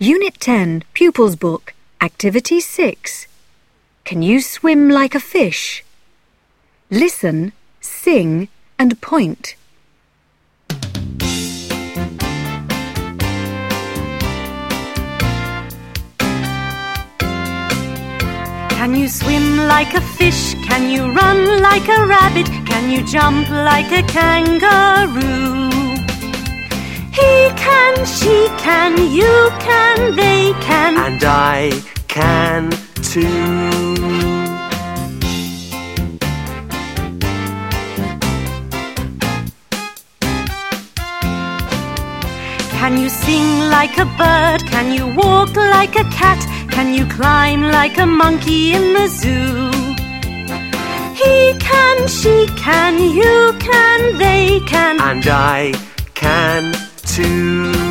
Unit 10, Pupils Book, Activity 6. Can you swim like a fish? Listen, sing and point. Can you swim like a fish? Can you run like a rabbit? Can you jump like a kangaroo? He can, she can, you can, they can, and I can too. Can you sing like a bird? Can you walk like a cat? Can you climb like a monkey in the zoo? He can, she can, you can, they can, and I can too.